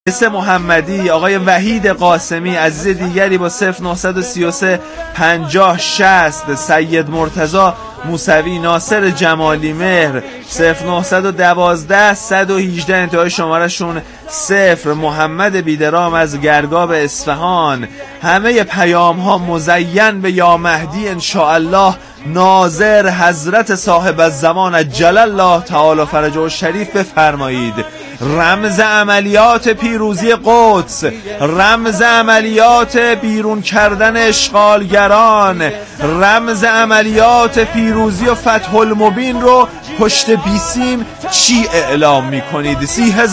اسم محمدی، آقای وحید قاسمی، عزیز دیگری با 0933 50 60، سید مرتضی موسوی، ناصر جمالی مهر 0912 118 انتهای شمارشون 0، محمد بیدرام از گرگاب اصفهان. همه پیام ها مزین به یا مهدی انشاءالله ناظر حضرت صاحب الزمان عجل الله تعالی فرجه الشریف بفرمایید. رمز عملیات پیروزی قدس، رمز عملیات بیرون کردن اشغالگران، رمز عملیات پیروزی و فتح المبین رو پشت بیسیم چی اعلام میکنید؟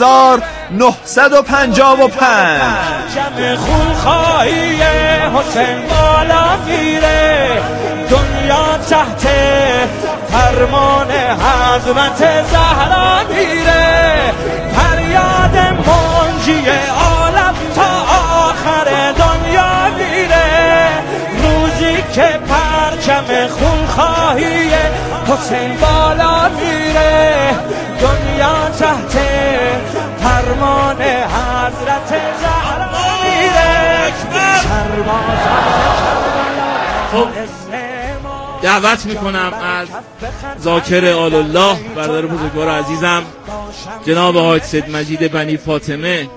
3955 جمع خونخواهی حسین بالا میره، دنیا تحت فرمان حضرت زهرا میره، فریاد منجی عالم تا آخر دنیا میره، روزی که پرچم خونخواهی حسین بالا میره، دنیا تحت فرمان حضرت زهرا میره. خب دعوت میکنم از ذاکر آل الله برادر بزرگوار عزیزم جناب حاج سید مجید بنی فاطمه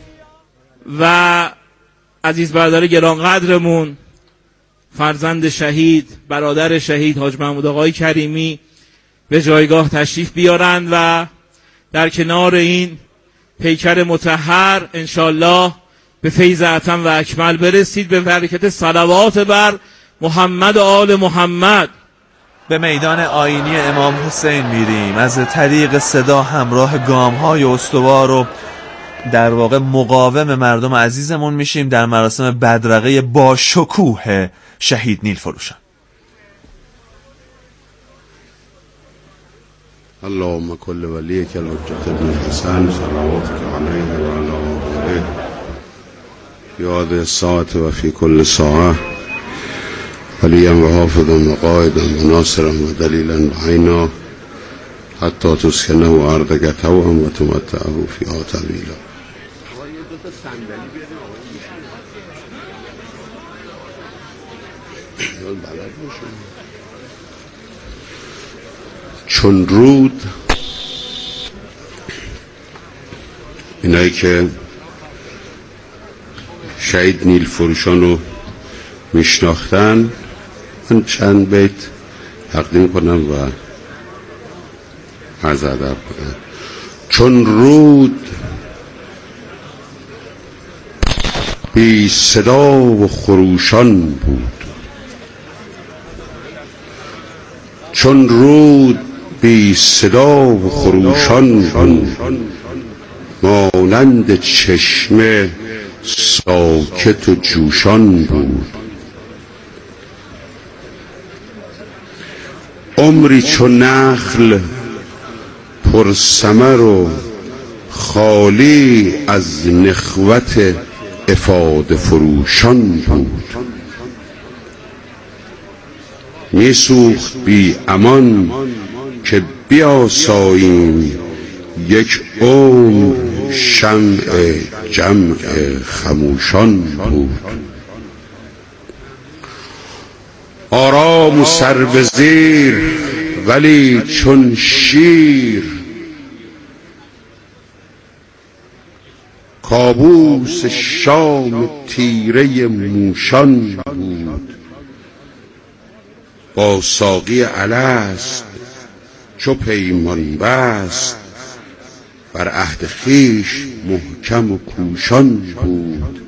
و عزیز برادر گرانقدرمون فرزند شهید برادر شهید حاج محمود آقای کریمی به جایگاه تشریف بیارند و در کنار این پیکر مطهر انشالله به فیض اتم و اکمل برسید. به برکت صلوات بر محمد و آل محمد. به میدان آیینی امام حسین میریم، از طریق صدا همراه گام‌های استوار و در واقع مقاوم مردم عزیزمون میشیم در مراسم بدرقه با شکوه شهید نیلفروشان. اللهم کل ولیک الحجة ابن الحسن صلواتک علیه و علی آله یاد الساعة و فی کل ساعه ولیا و حافظا و قائدا و ناصرا و دلیلا و عینا حتی تسکنه و اردک طوعا و تمتعه فیها طویلا. چون رود، اینایی که شهید نیلفروشان رو میشناختن من چند بیت تقدیم کنم و عرض ادب کنم. چون رود بی صدا و خروشان بود، چون رود بی صدا و خروشان بود، مانند چشمه ساکت و جوشان بود. عمری چو نخل پر ثمر و خالی از نخوت افاده فروشان بود. می سوخت بی امان که بیاساییم یک عمر شمع جمع خموشان بود. آرام و سر به زیر ولی چون شیر، کابوس شام تیره موشان بود. با ساقی الست چو پیمان بست، بر عهد خویش محکم و کوشان بود.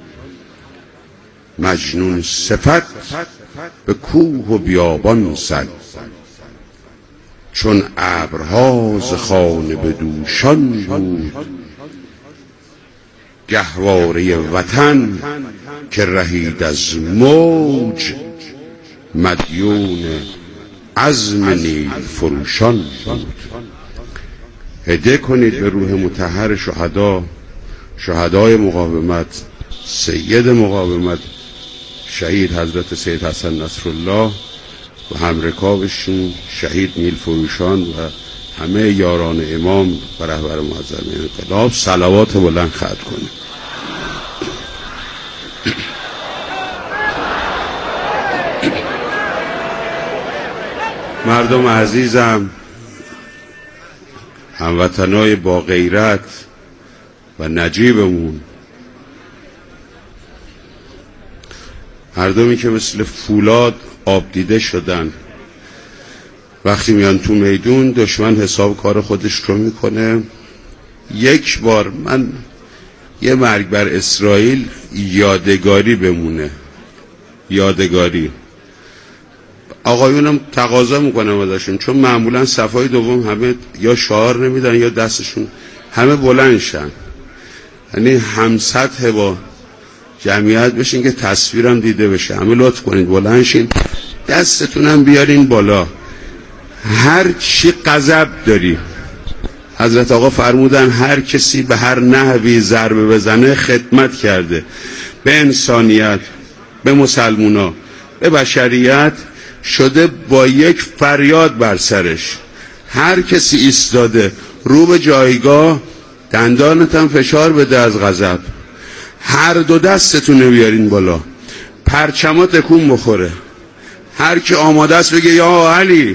مجنون صفت به کوه و بیابان زد، چون ابرها ز خانه به دوشان بود. گهواره وطن که رهید از موج، مدیون عزم نیل فروشان بود. هدیه کنید به روح مطهر شهدا، شهدای مقاومت، سید مقاومت شهید حضرت سید حسن نصرالله و همرکابشون شهید نیلفروشان و همه یاران امام و رهبر معظم انقلاب. صلوات بلند ختم کنید. مردم عزیزم، هموطنای با غیرت و نجیبمون، مردمی که مثل فولاد آب دیده شدن، وقتی میان تو میدون دشمن حساب کار خودش رو میکنه. یک بار من یه مرگ بر اسرائیل یادگاری بمونه، یادگاری. آقایونم تقاضا میکنم ازشون، چون معمولا صفای دوم همه یا شعار نمیدن یا دستشون همه بلندشن، یعنی هم سطح با جمعیت بشین که تصویرم دیده بشه. همه لطف کنید بلندشین، دستتونم بیارین بالا. هر چی غضب داری، حضرت آقا فرمودن هر کسی به هر نحوی ضربه بزنه خدمت کرده به انسانیت، به مسلمونا، به بشریت، شده با یک فریاد بر سرش. هر کسی ایستاده رو به جایگاه، دندانتم فشار بده از غضب. هر دو دستتون بیارین بالا، پرچما تکون بخوره. هر کی آماده است بگه یا علی.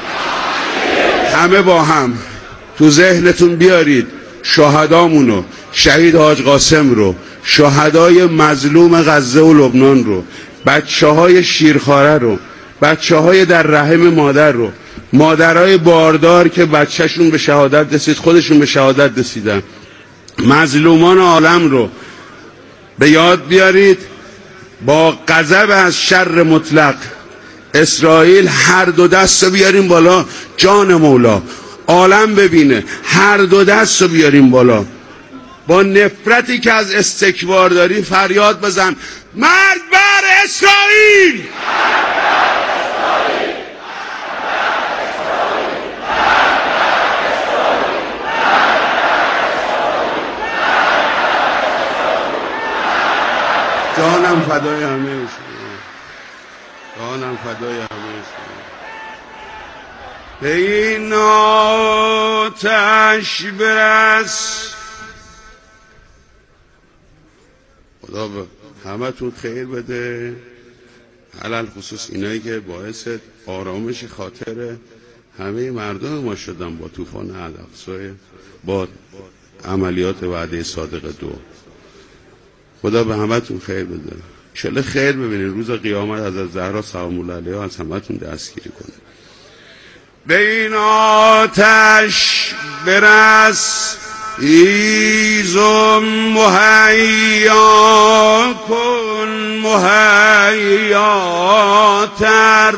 همه با هم تو ذهنتون بیارید شهدامونو، شهید حاج قاسم رو، شهدای مظلوم غزه و لبنان رو، بچه‌های شیرخواره رو، بچه‌های در رحم مادر رو، مادرای باردار که بچه‌شون به شهادت رسید، خودشون به شهادت رسیدن، مظلومان عالم رو به یاد بیارید. با غضب از شر مطلق اسرائیل هر دو دست رو بیاریم بالا. جان مولا عالم ببینه، هر دو دست رو بیاریم بالا. با نفرتی که از استکبار داری فریاد بزن مرگ بر اسرائیل. جانم فدای همه شما، جانم فدای همه شما. به این آتش برس. خدا به همه تون خیر بده، علل خصوص اینایی که باعث آرامش خاطر همه مردم ما شدن با طوفان الاقصی، با عملیات وعده صادق دو. خدا به همه تون خیر بده، انشالله خیر ببینید. روز قیامت از زهرا سلام الله علیها از همه تون دستگیری کنه. به این آتش برس، ایزم مهیا کن مهیاتر،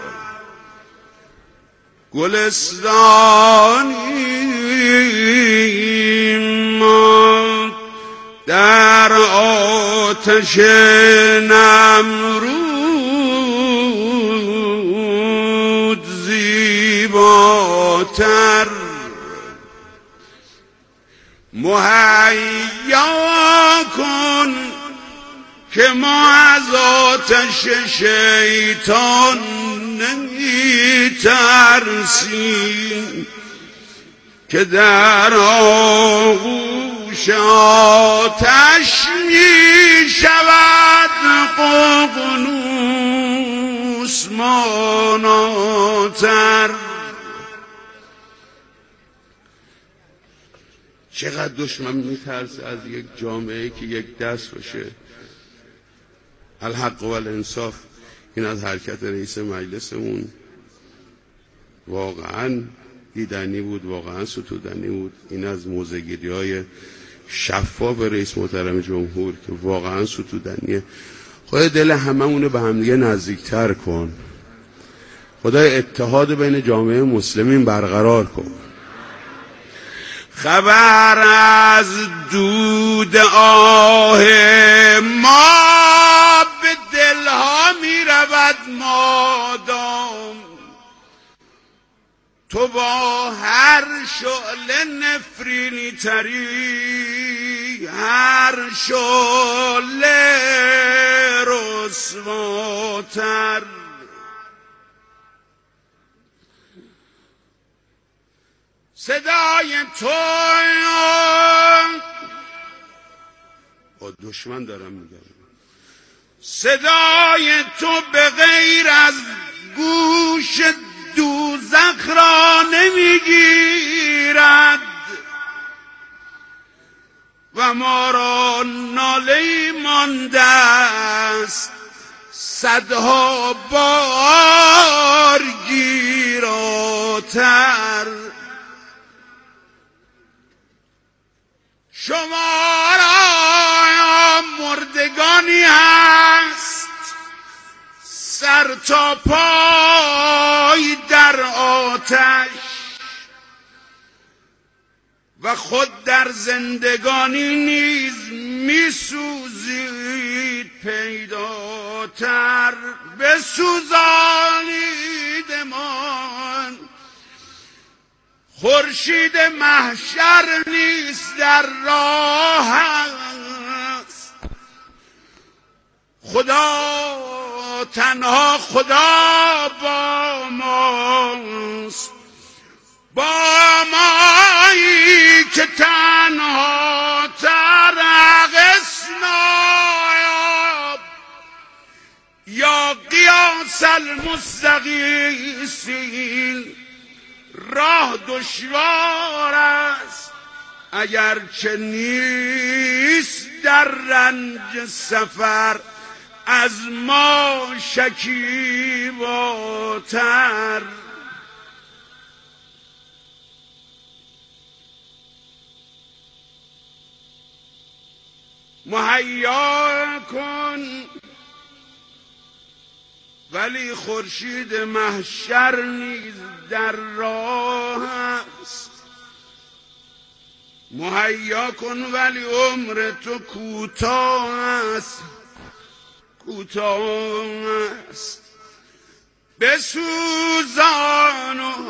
گلستانی ما در آتش نمرود زیباتر، مهیا کن که ما از آتش شیطان نمی ترسیم، که در آغوش آتش می شود ققنوس ماناتر. چقدر دشمن میترسه از یک جامعه که یک دست باشه. الحق و الانصاف. این از حرکت رئیس مجلسمون واقعا دیدنی بود، واقعا ستودنی بود. این از موضع‌گیری‌های شفاف رئیس محترم جمهور که واقعا ستودنیه. خدای دل هممون رو به همدیگه نزدیکتر کن. خدای اتحاد بین جامعه مسلمین برقرار کن. خبر از دود آه ما به دلها می رود مادام تو با هر شعله نفرینی تری، هر شعله رسواتر. صدای تو با دشمن دارم میگم، صدای تو به غیر از گوش دوزخ را نمیگیرد و ما را ناله مانده است صدها بار گیراتر. شما را مردگانی هست سر تا پای در آتش و خود در زندگانی نیز میسوزید پیداتر. بسوزانیدمان خورشید محشر نیست در راه است. خدا تنها خدا با ماست، با مایی که تنها ترقص نایاب یا قیاس المستغیثین. راه دشوار است اگرچه نیست در رنج سفر از ما شکیباتر. مهیا کن ولی خورشید محشر نیز در راه است. مهیا کن ولی عمر تو کوتاه است، کوتاه است. بسوزان و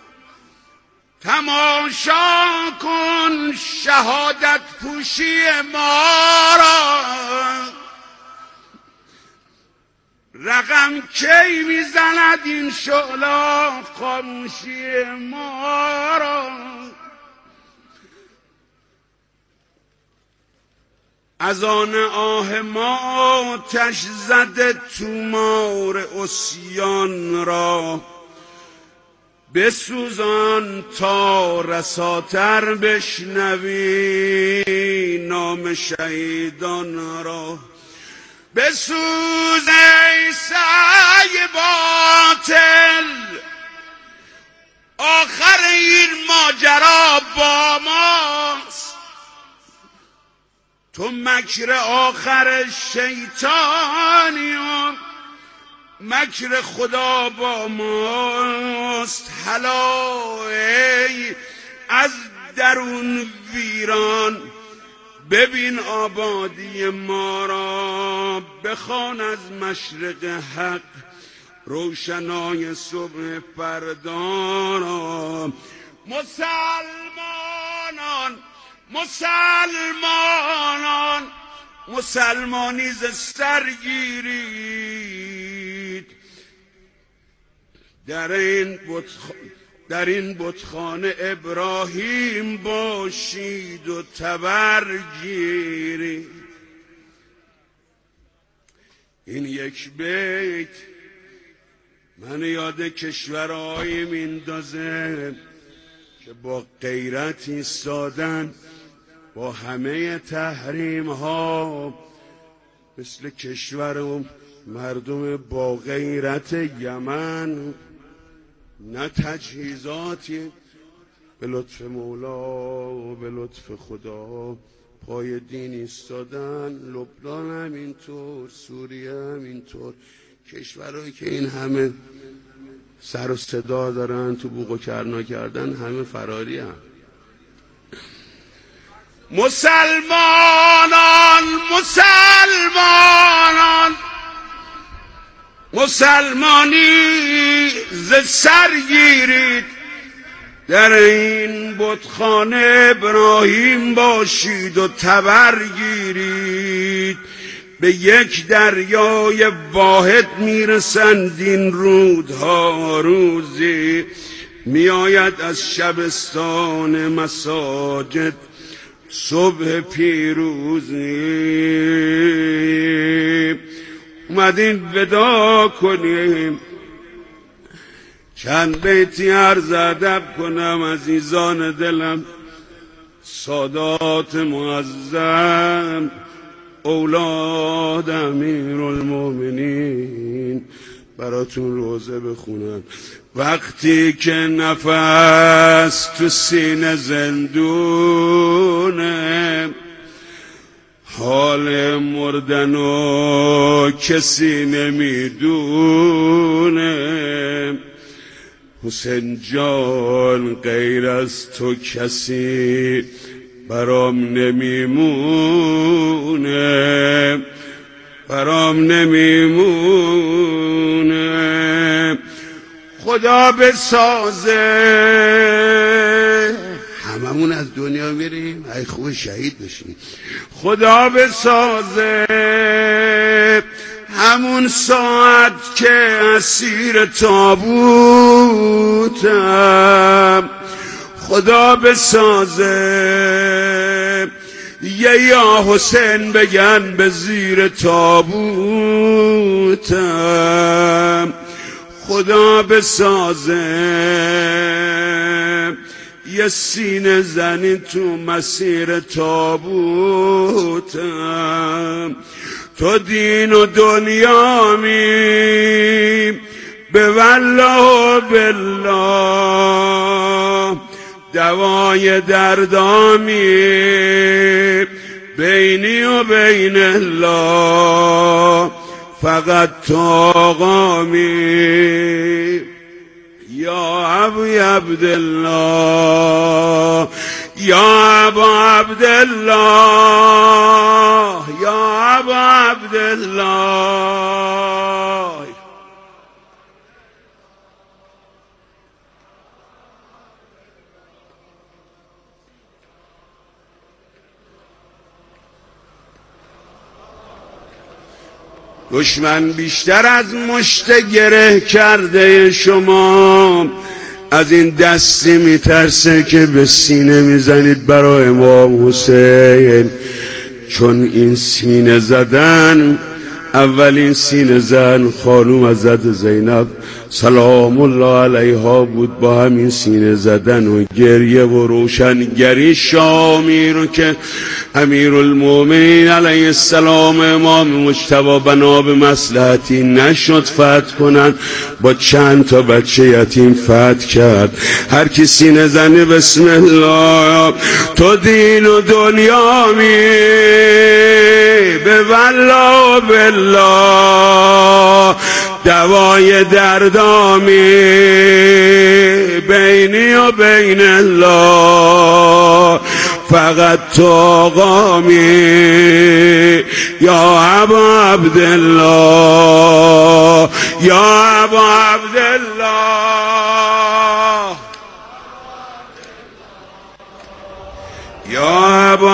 تماشا کن شهادت پوشی ما را. رقم کی میزند این شعله خاموشی ما را. از آن آه ما آتش زده تومار عصیان را. بسوزان تا رساتر بشنوی نام شهیدان را. بسوز ای سعی باطل آخر این ماجرا با ماست. تو مکر آخر شیطانی و مکر خدا با ماست. هلا ای از درون ویران ببین آبادی ما را. بخوان از مشرق حق روشنای صبح فردا را. مسلمانان مسلمانان مسلمانی ز سر گیرید. در این بتخانه ابراهیم باشید و تبرگیرید. این یک بیت من یاد کشورهایی میندازه که با غیرت ایستادن با همه تحریم ها، مثل کشور و مردم با غیرت یمن. نه تجهیزاتی، به لطف مولا و به لطف خدا پای دین ایستادن. لبنان همینطور، سوریه همینطور. کشورهایی که این همه سر و صدا دارن تو بوق و کرنا کردن همه فراری هم. مسلمانان مسلمانان مسلمانی ز سر گیرید. در این بتخانه ابراهیم باشید و تبرگیرید. به یک دریای واحد میرسند این رودها. روزی میآید از شبستان مساجد صبح پیروزی. اومدین ودا کنیم چند بیتی عرض ادب کنم عزیزان دلم، سادات معظم اولاد امیرالمومنین براتون روزه بخونم. وقتی که نفس تو سینه زندونه، حال مردنو کسی نمیدونه، حسین جان غیر از تو کسی برام نمیمونه، برام نمیمونه. خدا بسازه هممون از دنیا میریم، ای خوب شهید بشیم. خدا بسازه همون ساعت که اسیر تابوتم، خدا بسازه یا حسین بگن به زیر تابوتم، خدا بسازه یه سینه زنی تو مسیر تابوتم. تو دین و دنیامی به والله و بالله، دوای دردامی بینی و بین الله، فقط تو آقامی یا ابو عبدالله، یا ابو عبدالله، یا ابو عبدالله. دشمن بیشتر از مشت گره کرده شما، از این دستی میترسه که به سینه میزنید برای امام حسین، چون این سینه زدن اولین سینه زن خانوم حضرت زینب سلام الله علیها بود. با همین سینه زدن و گریه و روشنگری شامی رو که امیرالمومنین علیه السلام امام مجتبی بنا به مصلحتی نشد فتح کنن، با چند تا بچه یتیم فتح کرد. هر کی سینه زنی بسم الله، تو دین و دنیامی به والله و بالله، دوای دردامی بینی و بین الله، فقط تو آقامی یا ابا عبدالله، یا ابا عبدالله، یا ابا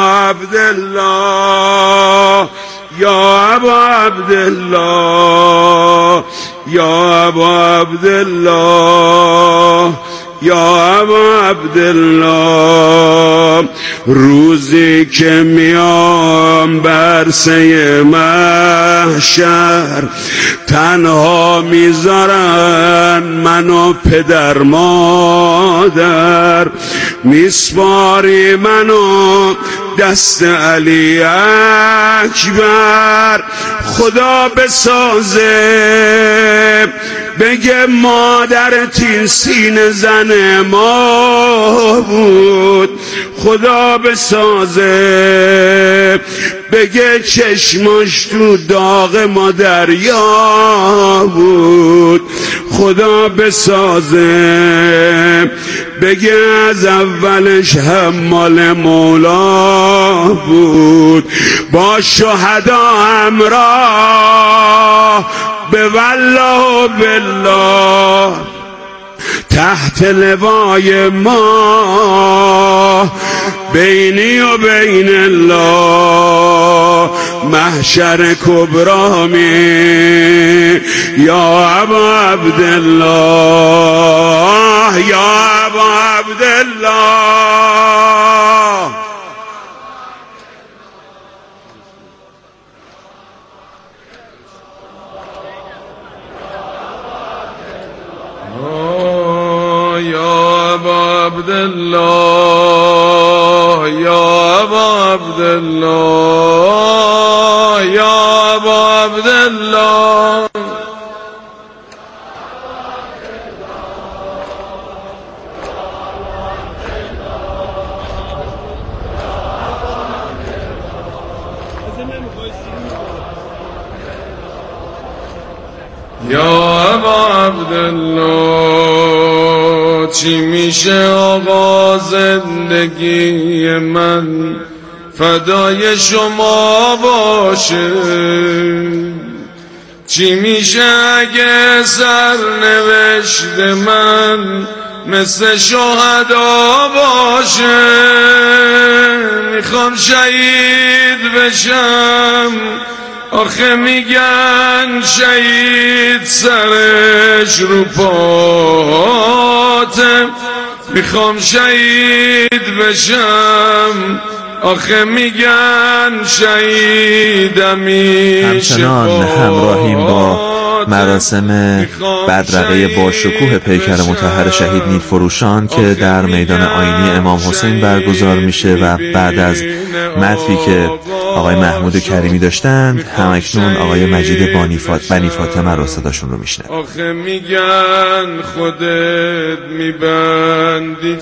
عبدالله، یا ابا عبدالله، یا ابا عبدالله، یا ابا عبدالله. روزی که میام برسه محشر، تنها میذارن منو پدر مادر، میسپاری منو دست علی اکبر. خدا بسازه بگه مادرت این سینه زن ما بود، خدا بسازه بگه چشماش تو داغ ما دریا بود، خدا بسازه بگه از اولش هم مال مولا بود، با شهدا همراه به والله و بالله، تحت لوای ما بینی و بین الله، محشر کبرامی یا ابا عبدالله، یا ابا عبدالله. Oh یا ابا عبدالله چی میشه آقا زندگی من فدای شما باشه، چی میشه اگه سرنوشت من مثل شهدا باشه، میخوام شهید بشم آخه میگن شهید سرش رو پاته، میخوام شهید بشم آخه میگن شهید همیشه. همچنان همراهیم با مراسم بدرقه با شکوه پیکر مطهر شهید نیلفروشان که در میدان آیینی امام حسین برگزار میشه و بعد از مدحی که آقای محمود کریمی داشتند همکنون آقای مجید بنی فاطمه رو صداشون رو میشنویم. آخه میگن خودت میبندی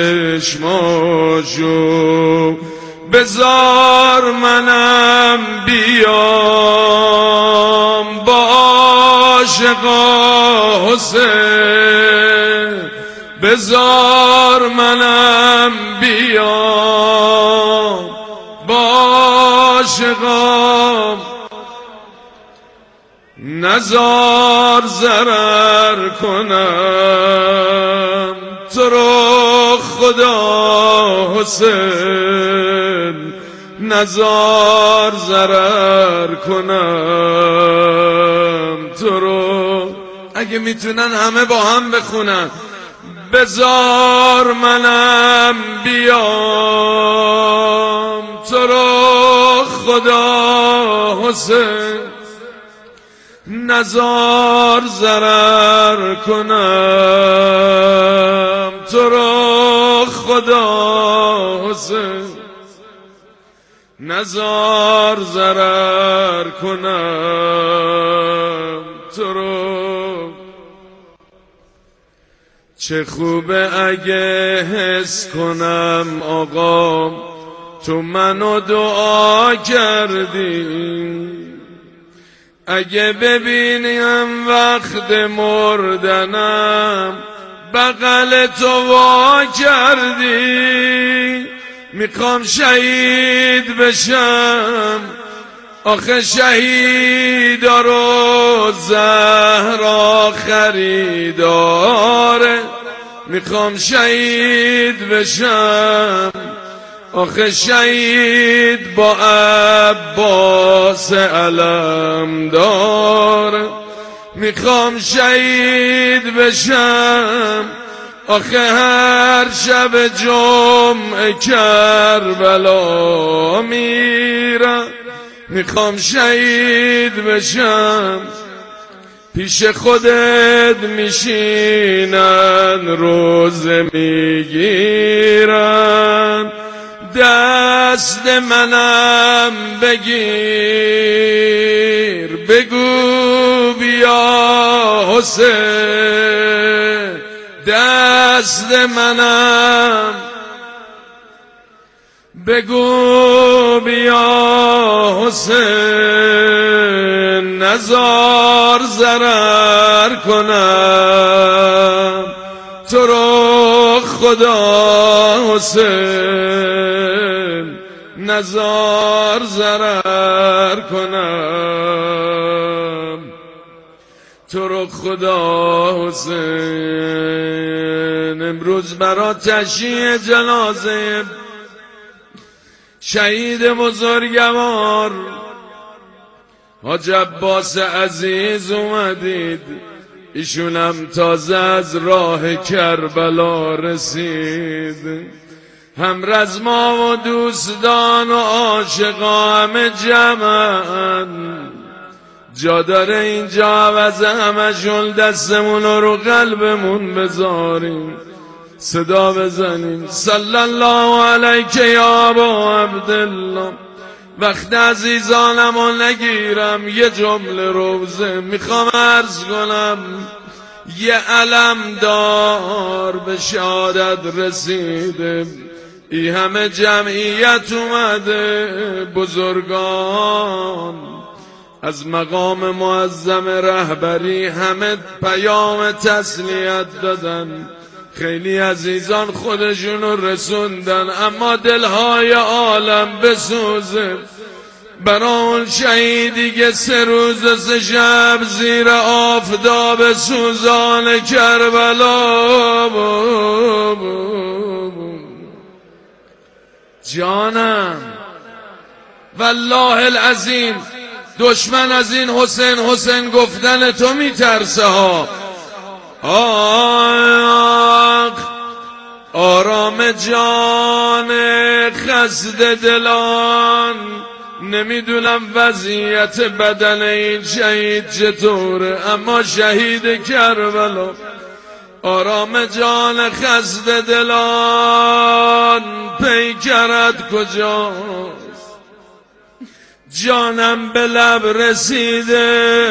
چشماشو، بذار منم بیام با عاشقا حسین، بذار منم بیام با عاشقا، نزار ضرر کنم تو رو خدا حسین، نزار ضرر کنم تو رو. اگه میتونن همه با هم بخونن بذار منم بیام تو رو خدا حسین، نزار ضرر کنم تو رو خدا حسین، نزار ضرر کنم تو رو. چه خوبه اگه حس کنم آقا تو منو دعا کردی، اگه ببینیم وقت مردنم بغل تو وا کردی، میخوام شهید بشم آخه شهیدا رو زهرا خریداره، میخوام شهید بشم آخه شهید با عباس علم داره، میخوام شهید بشم آخه هر شب جمعه کربلا میرم، میخوام شهید بشم پیش خودت میشینن روزه میگیرن، دست منم بگیر بگو بیا حسین، دست منم بگو بیا حسین، نزار ضرر کنم تو رو خدا حسین، نزار ضرر کنم تو رو خدا حسین. امروز برا تشییع جنازه شهید بزرگوار حاج عباس عزیز اومدید، ایشونم تازه از راه کربلا رسید، هم رزما و دوستان و عاشقا همه جمعن، جا داره اینجا عوض همشون دستمون رو قلبمون بذاریم صدا بزنیم صلی الله علیک یا ابا عبدالله. وقت عزیزانمو نگیرم یه جمله روزه میخوام عرض کنم، یه علم دار به شهادت رسیده، ای همه جمعیت اومده بزرگان، از مقام معظم رهبری همه پیام تسلیت دادن. خیلی عزیزان خودشونو رسوندن، اما دلهای عالم بسوزه برای اون شهیدی که 3 روز و 3 شب زیر آفتاب سوزان کربلا. جانم والله العظیم دشمن از این حسین حسین گفتن تو میترسه ها. آرام جان خسته دلان، نمیدونم وضعیت بدن این شهید چطوره، اما شهید کربلا. آرام جان خسته دلان، پیکرت کجاست؟ جانم به لب رسیده،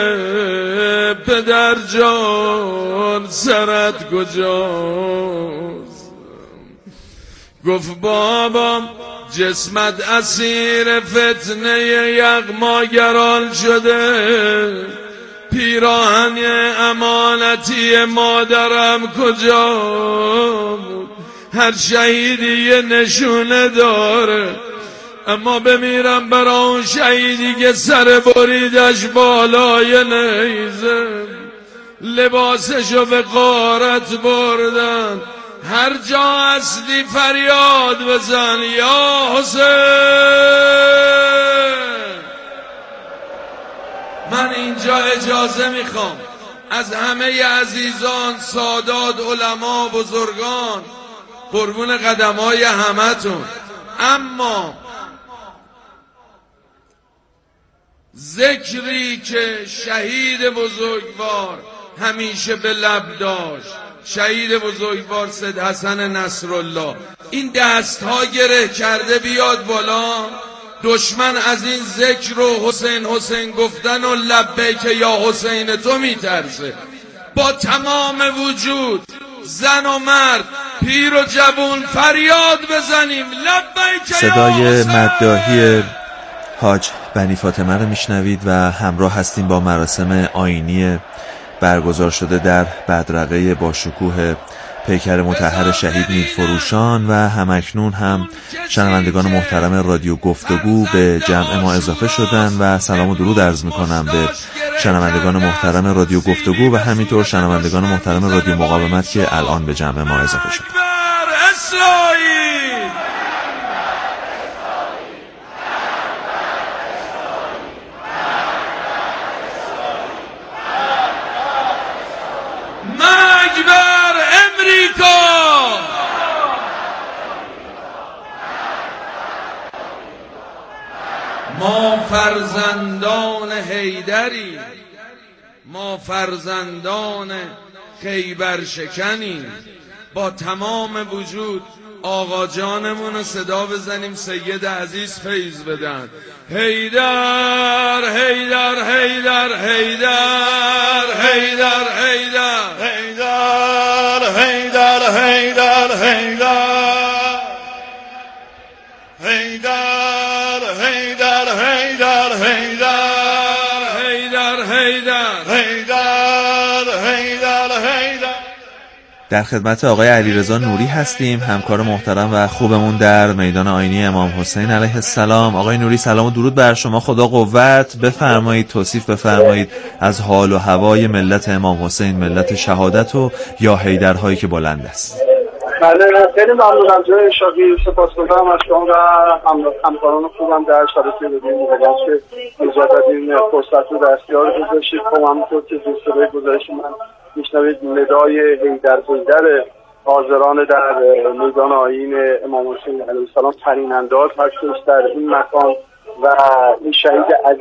پدر جان سرت کجاست؟ گفت بابام جسمت اسیر فتنه یغماگران شده، پیراهن امانتی مادرم کجا بود؟ هر شهیدی یه نشونه داره، اما بمیرم برای اون شهیدی که سر بریدش بالای نیزه، لباسشو به غارت بردن. هر جا هستی فریاد بزن یا حسین. من اینجا اجازه میخوام از همه عزیزان، سادات، علما، بزرگان، قربون قدمای همتون، اما ذکری که شهید بزرگوار همیشه به لب داشت، شهید بزرگوار سید حسن نصرالله، این دستها گره کرده بیاد بالا. دشمن از این ذکر و حسین حسین گفتن و لبیک یا حسین تو میترسه. با تمام وجود زن و مرد، پیر و جوان فریاد بزنیم لبیک. صدای مداحی حاج بنی فاطمه رو میشنوید و همراه هستیم با مراسم آیینی برگزار شده در بدرقه با شکوه پیکر مطهر شهید نیلفروشان و همکنون هم شنوندگان محترم رادیو گفتگو به جمع ما اضافه شدن و سلام و درود عرض میکنم به شنوندگان محترم رادیو گفتگو و همینطور شنوندگان محترم رادیو مقاومت که الان به جمع ما اضافه شدن. ما فرزندان حیدری، ما فرزندان خیبر شکنیم. با تمام وجود آقا جانمون رو صدا بزنیم سید عزیز فیض بدن. حیدر حیدر حیدر حیدر حیدر حیدر حیدر حیدر حیدر حیدر حیدر حیدر در خدمت آقای علیرضا نوری هستیم، همکار محترم و خوبمون در میدان آیینی امام حسین علیه السلام. آقای نوری سلام و درود بر شما، خدا قوت. بفرمایید توصیف بفرمایید از حال و هوای ملت امام حسین، ملت شهادت و یا حیدرهایی که بلند است. بله خیلی ممنونم جناب شاگی، سپاسگزارم از شما و همکاران خوبم در شبکه رادیو مقاومت که مجدد این فرصت رو در اختیار گذاشتید. خب همونطور که دوستای گزارش من میشنوید ندای حیدر حیدر حاضران در میدان آیین امام حسین علیه السلام ترین انداز هستش در این مکان و این شهید